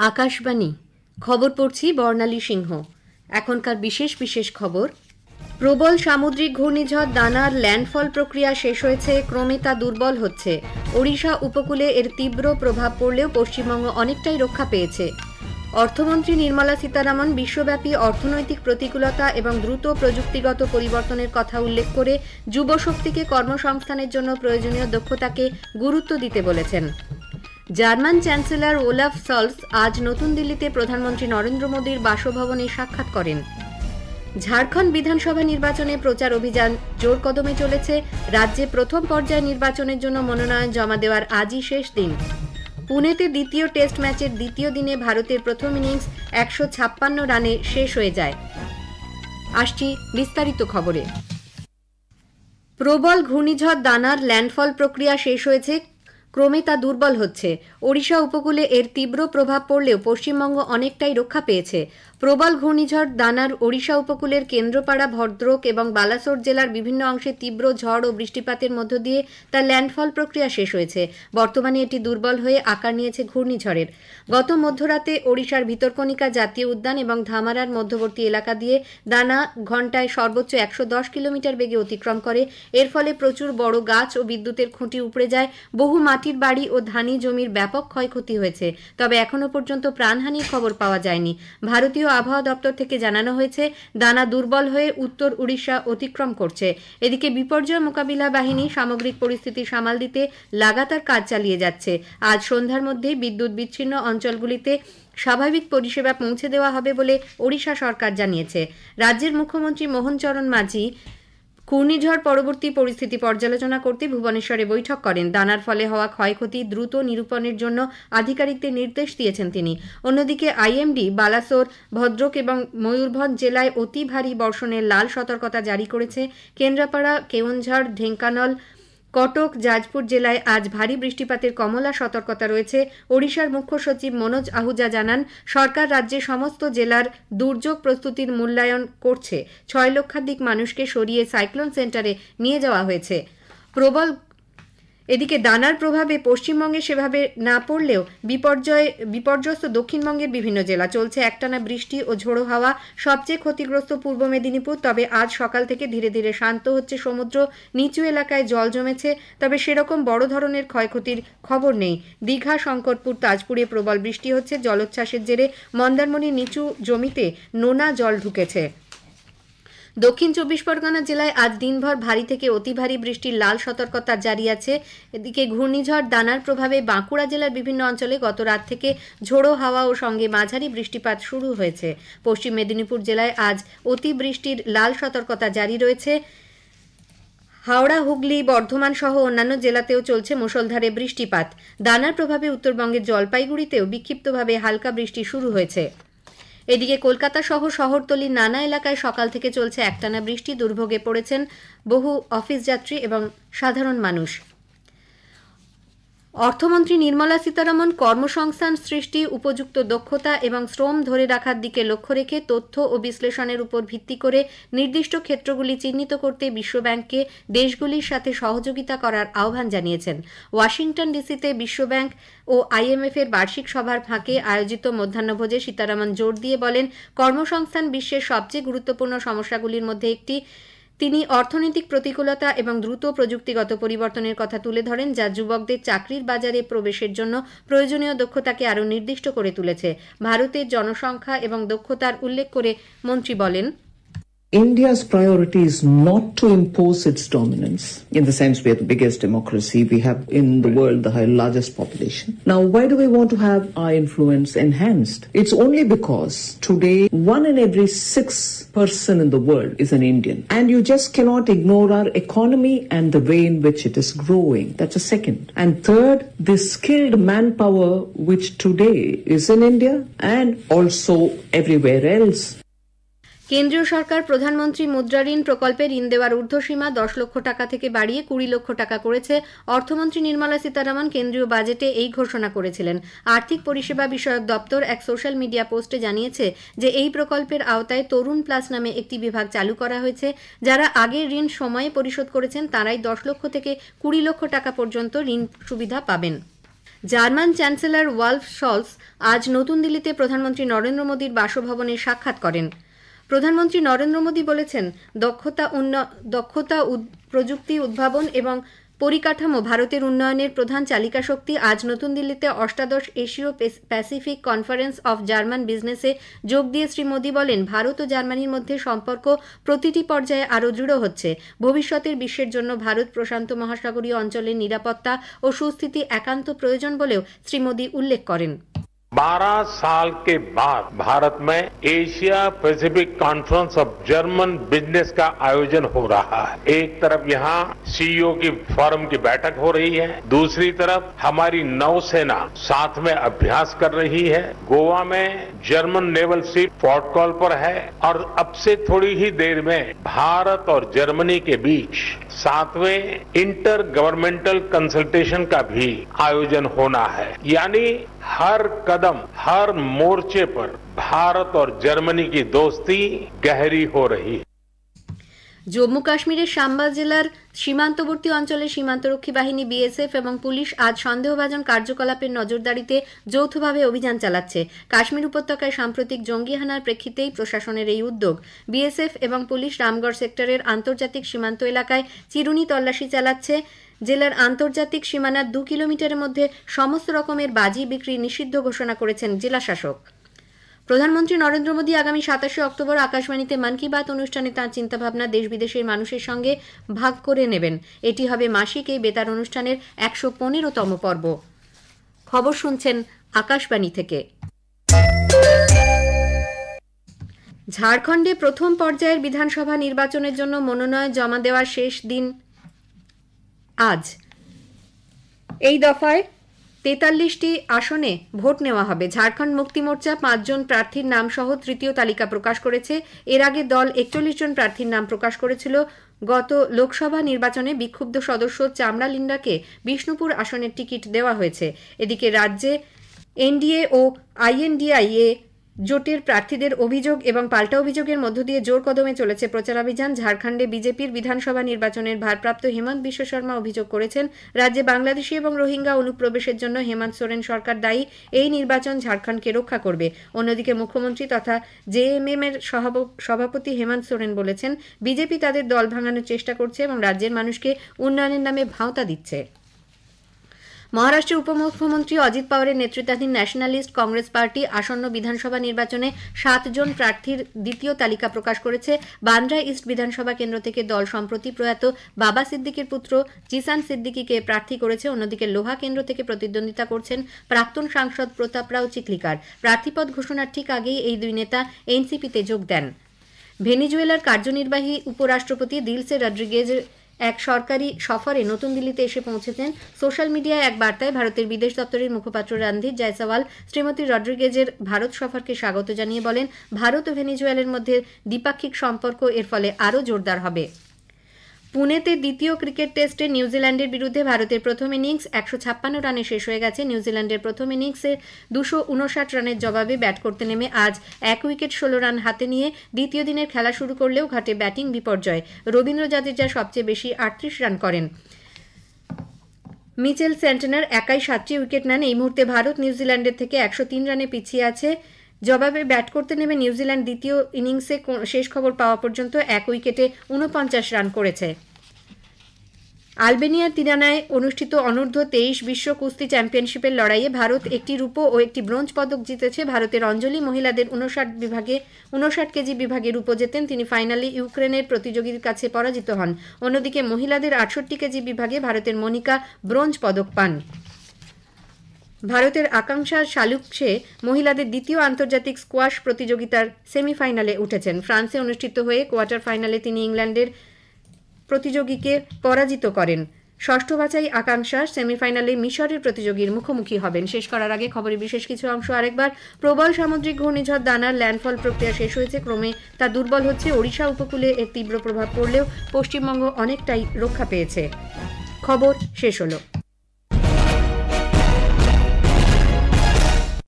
আকাশবাণী খবর পড়ছি বর্ণালী সিংহ। এখনকার বিশেষ বিশেষ খবর। প্রবল সামুদ্রিক ঘূর্ণিঝড় দানার ল্যান্ডফল প্রক্রিয়া শেষ হয়েছে, ক্রমে তা দুর্বল হচ্ছে। ওড়িশা উপকূলে এর তীব্র প্রভাব পড়লেও পশ্চিমবঙ্গ অনেকটাই রক্ষা পেয়েছে। অর্থমন্ত্রী নির্মলা সীতারামন বিশ্বব্যাপী অর্থনৈতিক প্রতিকূলতা এবং দ্রুত প্রযুক্তিগত পরিবর্তনের কথা উল্লেখ করে যুবশক্তিকে কর্মসংস্থানের জন্য প্রয়োজনীয় দক্ষতাকে গুরুত্ব দিতে বলেছেন। জার্মান চ্যান্সেলর ওলাফ সলস আজ নতুন দিল্লিতে প্রধানমন্ত্রী নরেন্দ্র মোদীর বাসভবনে সাক্ষাৎ করেন। ঝাড়খণ্ড বিধানসভা নির্বাচনে প্রচার অভিযান জোর কদমে চলেছে। রাজ্যে প্রথম পর্যায়ে নির্বাচনের জন্য মনোনয়ন জমা দেওয়ার আজই শেষ দিন। পুনেতে দ্বিতীয় টেস্ট ম্যাচের দ্বিতীয় দিনে ভারতের প্রথম ইনিংস ১৫৬ রানে শেষ হয়ে যায়। আসছি বিস্তারিত খবরে। প্রবল ঘূর্ণিঝড় দানার ল্যান্ডফল প্রক্রিয়া শেষ হয়েছে, ক্রমে তা দুর্বল হচ্ছে। ওড়িশা উপকূলে এর তীব্র প্রভাব পড়লেও পশ্চিমবঙ্গ অনেকটাই রক্ষা পেয়েছে। প্রবল ঘূর্ণিঝড় দানার ওড়িশা উপকূলের কেন্দ্রপাড়া, ভদ্রক এবং বালাসোর জেলার বিভিন্ন অংশে তীব্র ঝড় ও বৃষ্টিপাতের মধ্য দিয়ে তার ল্যান্ডফল প্রক্রিয়া শেষ হয়েছে। বর্তমানে এটি দুর্বল হয়ে আকার নিয়েছে ঘূর্ণিঝড়ের। গত মধ্যরাতে ওড়িশার ভিতরকণিকা জাতীয় উদ্যান এবং ধামারার মধ্যবর্তী এলাকা দিয়ে দানা ঘণ্টায় সর্বোচ্চ ১১০ কিলোমিটার বেগে অতিক্রম করে। এর ফলে প্রচুর বড় গাছ ও বিদ্যুতের খুঁটি উপড়ে যায়। বহু মাটির বাড়ি ও ধানি জমির ব্যাপক ক্ষয়ক্ষতি হয়েছে, তবে এখনো পর্যন্ত প্রাণহানির খবর পাওয়া যায়নি। ভারতীয় আবহাওয়া দপ্তর থেকে জানানো হয়েছে, দানা দুর্বল হয়ে উত্তর উড়িষ্যা অতিক্রম করছে। এদিকে বিপর্যয় মোকাবিলা বাহিনী সামগ্রিক পরিস্থিতি সামাল দিতে লাগাতার কাজ চালিয়ে যাচ্ছে। আজ সন্ধ্যার মধ্যেই বিদ্যুৎ বিচ্ছিন্ন অঞ্চলগুলিতে স্বাভাবিক পরিষেবা পৌঁছে দেওয়া হবে বলে ওড়িশা সরকার জানিয়েছে। রাজ্যের মুখ্যমন্ত্রী মোহন চরণ মাঝি ঘূর্ণিঝড় পরবর্তী পরিস্থিতি পর্যালোচনা করতে ভুবনেশ্বরে বৈঠক করেন। দানার ফলে হওয়া ক্ষয়ক্ষতি দ্রুত নিরূপণের জন্য আধিকারিকদের নির্দেশ দিয়েছেন তিনি। অন্যদিকে আইএমডি বালাসোর, ভদ্রক এবং ময়ূরভঞ্জ জেলায় অতি ভারী বর্ষণের লাল সতর্কতা জারি করেছে। কেন্দ্রাপাড়া, কেওনঝড়, ঢেঙ্কানাল, কটক, জাজপুর জেলায় আজ ভারী বৃষ্টিপাতের কমলা সতর্কতা রয়েছে। ওড়িশার মুখ্য সচিব মনোজ আহুজা জানান, সরকার রাজ্যের সমস্ত জেলার দুর্যোগ প্রস্তুতির মূল্যায়ন করছে। ৬ লক্ষাধিক মানুষকে সরিয়ে সাইক্লোন সেন্টারে নিয়ে যাওয়া হয়েছে। এদিকে দানার প্রভাবে পশ্চিমবঙ্গে সেভাবে না পড়লেও বিপর্যস্ত দক্ষিণবঙ্গের বিভিন্ন জেলা চলছে একটানা বৃষ্টি ও ঝোড়ো হাওয়া। সবচেয়ে ক্ষতিগ্রস্ত পূর্ব মেদিনীপুর, তবে আজ সকাল থেকে ধীরে ধীরে শান্ত হচ্ছে সমুদ্র। নিচু এলাকায় জল জমেছে, তবে সেরকম বড় ধরনের ক্ষয়ক্ষতির খবর নেই। দীঘা, শঙ্করপুর, তাজপুরে প্রবল বৃষ্টি হচ্ছে। জলোচ্ছ্বাসের জেরে মন্দারমণির নিচু জমিতে নোনা জল ঢুকেছে। দক্ষিণ ২৪ পরগনা জেলায় আজ দিনভর ভারী থেকে অতি ভারী বৃষ্টির লাল সতর্কতা জারি আছে। এদিকে ঘূর্ণিঝড় দানার প্রভাবে বাঁকুড়া জেলার বিভিন্ন অঞ্চলে গত রাত থেকে ঝোড়ো হাওয়া ও সঙ্গে মাঝারি বৃষ্টিপাত শুরু হয়েছে। পশ্চিম মেদিনীপুর জেলায় আজ অতি বৃষ্টির লাল সতর্কতা জারি রয়েছে। হাওড়া, হুগলি, বর্ধমান সহ অন্যান্য জেলাতেও চলছে মুষলধারে বৃষ্টিপাত। দানার প্রভাবে উত্তরবঙ্গের জলপাইগুড়িতেও বিক্ষিপ্তভাবে হালকা বৃষ্টি শুরু হয়েছে। এদিকে কলকাতা সহ শহরতলির নানা এলাকায় সকাল থেকে চলছে একটানা বৃষ্টি। দুর্ভোগে পড়েছেন বহু অফিস যাত্রী এবং সাধারণ মানুষ। অর্থমন্ত্রী নির্মলা সীতারামন কর্মসংস্থান সৃষ্টি, উপযুক্ত দক্ষতা এবং শ্রম ধরে রাখার দিকে লক্ষ্য রেখে তথ্য ও বিশ্লেষণের উপর ভিত্তি করে নির্দিষ্ট ক্ষেত্রগুলি চিহ্নিত করতে বিশ্বব্যাংককে দেশগুলির সাথে সহযোগিতা করার আহ্বান জানিয়েছেন। ওয়াশিংটন ডিসিতে বিশ্বব্যাংক ও আইএমএফ এর বার্ষিক সভার ফাঁকে আয়োজিত মধ্যাহ্নভোজে সীতারামন জোর দিয়ে বলেন, কর্মসংস্থান বিশ্বের সবচেয়ে গুরুত্বপূর্ণ সমস্যাগুলির মধ্যে একটি। তিনি অর্থনৈতিক প্রতিকূলতা এবং দ্রুত প্রযুক্তিগত পরিবর্তনের কথা তুলে ধরেন, যা যুবকদের চাকরির বাজারে প্রবেশের জন্য প্রয়োজনীয় দক্ষতাকে আরও নির্দিষ্ট করে তুলেছে। ভারতের জনসংখ্যা এবং দক্ষতার উল্লেখ করে মন্ত্রী বলেন, India's priority is not to impose its dominance. In the sense, we are the biggest democracy. We have in the world the largest population. Now, why do we want to have our influence enhanced? It's only because today 1 in every 6 person in the world is an Indian. And you just cannot ignore our economy and the way in which it is growing. That's a second. And third, the skilled manpower which today is in India and also everywhere else. কেন্দ্রীয় সরকার প্রধানমন্ত্রী মুদ্রা ঋণ প্রকল্পে ঋণ দেওয়ার ঊর্ধ্বসীমা ১০ লক্ষ টাকা থেকে বাড়িয়ে ২০ লক্ষ টাকা করেছে। অর্থমন্ত্রী নির্মলা সীতারামন কেন্দ্রীয় বাজেটে এই ঘোষণা করেছিলেন। আর্থিক পরিষেবা বিষয়ক দপ্তর এক সোশ্যাল মিডিয়া পোস্টে জানিয়েছে যে এই প্রকল্পের আওতায় তরুণ প্লাস নামে একটি বিভাগ চালু করা হয়েছে। যারা আগে ঋণ সময়ে পরিশোধ করেছেন তারাই ১০ লক্ষ থেকে ২০ লক্ষ টাকা পর্যন্ত ঋণ সুবিধা পাবেন। জার্মান চ্যান্সেলর ওয়ালফ শলস আজ নতুন দিল্লিতে প্রধানমন্ত্রী নরেন্দ্র মোদীর বাসভবনে সাক্ষাৎ করেন। প্রধানমন্ত্রী নরেন্দ্র মোদী বলেছেন, দক্ষতা প্রযুক্তি উদ্ভাবন এবং পরিকাঠামো ভারতের উন্নয়নের প্রধান চালিকা শক্তি। আজ নতুন দিল্লিতে ৮ম এশীয় প্যাসিফিক কনফারেন্স অফ জার্মান বিজনেসে যোগ দিয়ে শ্রী মোদী বলেন, ভারত ও জার্মানির মধ্যে সম্পর্ক প্রতিটি পর্যায়ে আরও দৃঢ় হচ্ছে। ভবিষ্যতের বিশ্বের জন্য ভারত প্রশান্ত মহাসাগরীয় অঞ্চলের নিরাপত্তা ও সুস্থিতি একান্ত প্রয়োজন বলেও শ্রী মোদী উল্লেখ করেন। 12 साल के बाद भारत में Asia Pacific conference of German business का आयोजन हो रहा है। एक तरफ यहाँ सीईओ की फोरम की बैठक हो रही है, दूसरी तरफ हमारी नौसेना साथ में अभ्यास कर रही है। गोवा में German naval ship port call पर है और अब से थोड़ी ही देर में भारत और जर्मनी के बीच 7वें इंटर गवर्नमेंटल कंसल्टेशन का भी आयोजन होना है। यानी हर कदम हर मोर्चे पर भारत और जर्मनी की दोस्ती गहरी हो रही है। জম্মু কাশ্মীরের সাম্বা জেলার সীমান্তবর্তী অঞ্চলে সীমান্তরক্ষী বাহিনী বিএসএফ এবং পুলিশ আজ সন্দেহভাজন কার্যকলাপের নজরদারিতে যৌথভাবে অভিযান চালাচ্ছে। কাশ্মীর উপত্যকায় সাম্প্রতিক জঙ্গি হানার প্রেক্ষিতেই প্রশাসনের এই উদ্যোগ। বিএসএফ এবং পুলিশ রামগড় সেক্টরের আন্তর্জাতিক সীমান্ত এলাকায় চিরুনি তল্লাশি চালাচ্ছে। জেলার আন্তর্জাতিক সীমানার 2 কিলোমিটারের মধ্যে সমস্ত রকমের বাজি বিক্রি নিষিদ্ধ ঘোষণা করেছেন জেলাশাসক। প্রধানমন্ত্রী নরেন্দ্র মোদী আগামী 27 অক্টোবর আকাশবাণীতে মন কি বাত অনুষ্ঠানে তাঁর চিন্তাভাবনা দেশ বিদেশের মানুষের সঙ্গে ভাগ করে নেবেন। এটি হবে মাসিক এই বেতার অনুষ্ঠানের 115তম পর্ব। খবর শুনছেন আকাশবাণী থেকে। ঝাড়খণ্ডে প্রথম পর্যায়ের বিধানসভা নির্বাচনের জন্য মনোনয়ন জমা দেওয়ার শেষ দিন আজ। এই দফায় 43টি আসনে ভোট নেওয়া হবে। ঝাড়খণ্ড মুক্তি মোর্চা 5 জন প্রার্থীর নাম সহ তৃতীয় তালিকা প্রকাশ করেছে। এর আগে দল 41 জন প্রার্থীর নাম প্রকাশ করেছিল। গত লোকসভা নির্বাচনে বিক্ষুব্ধ সদস্য চামড়া লিন্ডাকে বিষ্ণুপুর আসনের টিকিট দেওয়া হয়েছে। এদিকে রাজ্যে এনডিএ ও আইএনডিআইএ জোটের প্রার্থীদের অভিযোগ এবং পাল্টা অভিযোগের মধ্য দিয়ে জোর কদমে চলেছে প্রচারাভিযান। ঝাড়খণ্ডে বিজেপির বিধানসভা নির্বাচনের ভারপ্রাপ্ত হেমন্ত বিশ্ব শর্মা অভিযোগ করেছেন, রাজ্যে বাংলাদেশি এবং রোহিঙ্গা অনুপ্রবেশের জন্য হেমন্ত সোরেন সরকার দায়ী। এই নির্বাচন ঝাড়খণ্ডকে রক্ষা করবে। অন্যদিকে মুখ্যমন্ত্রী তথা জেএমএম এর সভাপতি হেমন্ত সোরেন বলেছেন, বিজেপি তাদের দল ভাঙানোর চেষ্টা করছে এবং রাজ্যের মানুষকে উন্নয়নের নামে ভাঁওতা দিচ্ছে। মহারাষ্ট্রের উপমুখ্যমন্ত্রী অজিত পাওয়ারের নেতৃত্বাধীন ন্যাশনালিস্ট কংগ্রেস পার্টি আসন্ন বিধানসভা নির্বাচনে 7 জন প্রার্থীর দ্বিতীয় তালিকা প্রকাশ করেছে। বান্দ্রা ইস্ট বিধানসভা কেন্দ্র থেকে দল সম্প্রতি প্রয়াত বাবা সিদ্দিকির পুত্র জিসান সিদ্দিকিকে প্রার্থী করেছে। অন্যদিকে লোহা কেন্দ্র থেকে প্রতিদ্বন্দ্বিতা করছেন প্রাক্তন সাংসদ প্রতাপ রাও চিখলিকার। প্রার্থীপদ ঘোষণার ঠিক আগেই এই দুই নেতা এনসিপিতে যোগ দেন। ভেনেজুয়েলার কার্যনির্বাহী উপরাষ্ট্রপতি দিলসে রড্রিগেজ এক সরকারি সফরে নতুন দিল্লিতে এসে পৌঁছেছেন। সোশ্যাল মিডিয়ায় এক বার্তায় ভারতের বিদেশ দপ্তরের মুখপাত্র রণধীর জয়সওয়াল শ্রীমতী রড্রিগেজের ভারত সফরকে স্বাগত জানিয়ে বলেন, ভারত ও ভেনেজুয়েলার মধ্যে দ্বিপাক্ষিক সম্পর্ক এর ফলে আরও জোরদার হবে। পুনেতে দ্বিতীয় ক্রিকেট টেস্টে নিউজিল্যান্ডের বিরুদ্ধে ভারতের প্রথম ইনিংস 156 রানে শেষ হয়ে গেছে। নিউজিল্যান্ডের প্রথম ইনিংসে 259 রানের জবাবে ব্যাট করতে নেমে আজ 1 উইকেট 16 রান হাতে নিয়ে দ্বিতীয় দিনের খেলা শুরু করলেও ঘটে ব্যাটিং বিপর্যয়। রবীন্দ্র জাদেজা সবচেয়ে বেশি 38 রান করেন। মিচেল সেন্টনার একাই 7টি উইকেট নেন। এই মুহূর্তে ভারত নিউজিল্যান্ডের থেকে 103 রানে পিছিয়ে আছে। জবাবে ব্যাট করতে নেমে নিউজিল্যান্ড দ্বিতীয় ইনিংসে শেষ খবর পাওয়া পর্যন্ত 1 উইকেটে 49 রান করেছে। আলবেনিয়ার তিরানায় অনুষ্ঠিত অনূর্ধ্ব 23 বিশ্ব কুস্তি চ্যাম্পিয়নশিপের লড়াইয়ে ভারত একটি রূপো ও একটি ব্রোঞ্জ পদক জিতেছে। ভারতের অঞ্জলি মহিলাদের 59 কেজি বিভাগে রূপো জেতেন। তিনি ফাইনালে ইউক্রেনের প্রতিযোগীর কাছে পরাজিত হন। অন্যদিকে মহিলাদের 68 কেজি বিভাগে ভারতের মনিকা ব্রোঞ্জ পদক পান। ভারতের আকাঙ্ক্ষা শালুকসে মহিলাদের দ্বিতীয় আন্তর্জাতিক স্কোয়াশ প্রতিযোগিতার সেমিফাইনালে উঠেছেন। ফ্রান্সে অনুষ্ঠিত হয়ে কোয়ার্টার ফাইনালে তিনি ইংল্যান্ডের প্রতিযোগীকে পরাজিত করেন। ষষ্ঠ বাছাই আকাঙ্ক্ষা সেমিফাইনালে মিশরের প্রতিযোগীর মুখোমুখি হবেন। শেষ করার আগে খবরের বিশেষ কিছু অংশ আরেকবার। প্রবল সামুদ্রিক ঘূর্ণিঝড় দানার ল্যান্ডফল প্রক্রিয়া শেষ হয়েছে, ক্রমে তা দুর্বল হচ্ছে। ওড়িশা উপকূলে এর তীব্র প্রভাব পড়লেও পশ্চিমবঙ্গ অনেকটাই রক্ষা পেয়েছে। খবর শেষ হলো।